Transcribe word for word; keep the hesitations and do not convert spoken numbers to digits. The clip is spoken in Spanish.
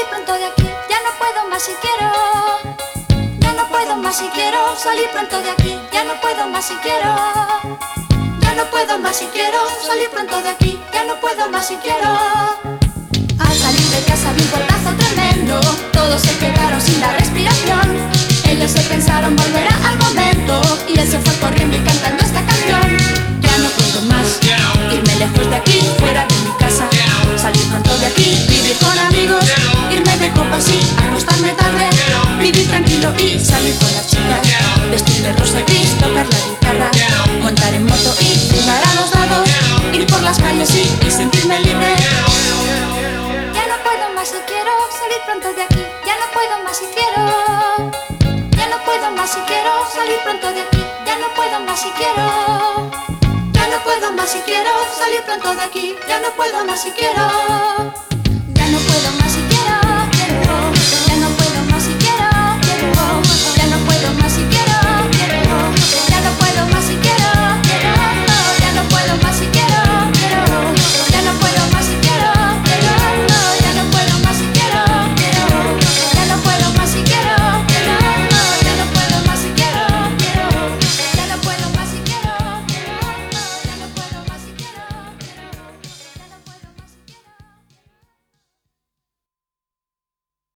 salir pronto de aquí. Ya no puedo más si quiero. Ya no puedo más si quiero salir pronto de aquí. Ya no puedo más si quiero. Ya no puedo más si quiero salir pronto de aquí. Ya no puedo más si quiero. Al salir de casa vi un portazo tremendo. Todos se quedaron sin la respiración. Ellos se pensaron volverá al momento. Y él se fue corriendo y cantando esta canción. Ya no puedo más irme lejos de aquí, fuera de mi casa. Salir pronto de aquí, vivir con amigos. Irme de copas y acostarme tarde. Vivir tranquilo y salir con las chicas. Vestir de rosa y gris, tocar la guitarra. Montar en moto y jugar a los dados. Ir por las calles y, y sentirme libre. Ya no puedo más si quiero salir pronto de aquí. Ya no puedo más si quiero. Ya no puedo más si quiero salir pronto de aquí. Ya no puedo más si quiero. Ya no puedo más si quiero salir pronto de aquí. Ya no puedo más si quiero.